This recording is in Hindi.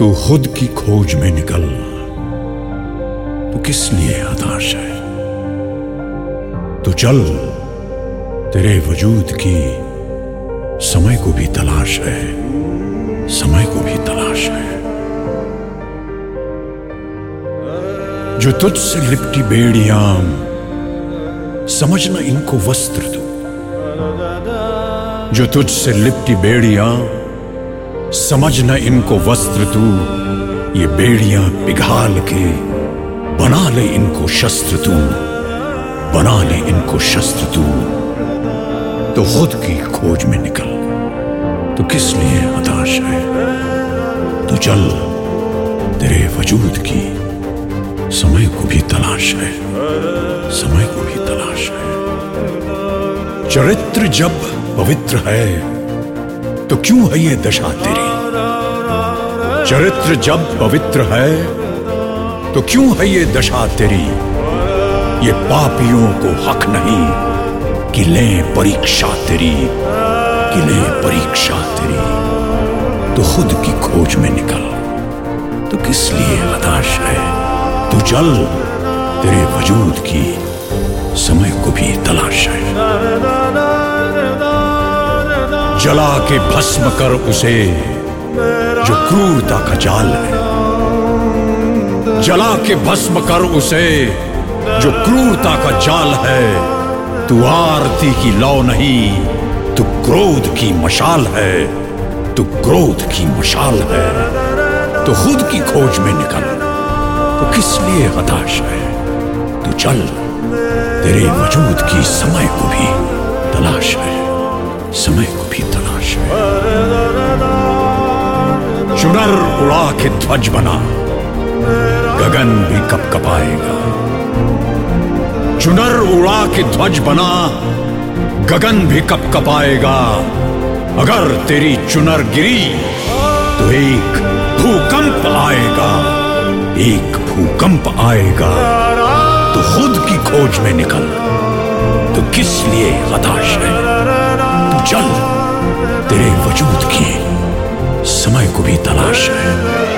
तू खुद की खोज में निकल, तू किस लिए हताश है। तू चल, तेरे वजूद की समय को भी तलाश है, समय को भी तलाश है। जो तुझसे लिपटी बेड़ियां, समझना इनको वस्त्र तू। जो तुझसे लिपटी बेड़ियां, समझना इनको वस्त्र तू। ये बेड़ियां पिघाल के बना ले इनको शस्त्र तू, बना ले इनको शस्त्र तू। तो खुद की खोज में निकल, तो किस लिए हताश है। तो चल, तेरे वजूद की समय को भी तलाश है, समय को भी तलाश है। चरित्र जब पवित्र है तो क्यों है ये दशा तेरी। चरित्र जब पवित्र है तो क्यों है ये दशा तेरी। ये पापियों को हक नहीं कि लें परीक्षा तेरी, कि लें परीक्षा तेरी। तो खुद की खोज में निकल, तो किस लिए हताश है। तू चल, तेरे वजूद की समय को भी तलाश है। जला के भस्म कर उसे जो क्रूरता का जाल है। जला के भस्म कर उसे जो क्रूरता का जाल है। तू आरती की लौ नहीं, तू क्रोध की मशाल है, तू क्रोध की मशाल है। तो खुद की खोज में निकल, तो किस लिए हताश है। तू चल, तेरे वजूद की समय को भी तलाश है, समय को भी तलाश है। चुनर उड़ा के ध्वज बना, गगन भी कपकपाएगा। चुनर उड़ा के ध्वज बना, गगन भी कपकपाएगा। अगर तेरी चुनर गिरी तो एक भूकंप आएगा, एक भूकंप आएगा। तो खुद की खोज में निकल, तो किस लिए हताश है। तू चल, तेरे वजूद की समय को भी तलाश है।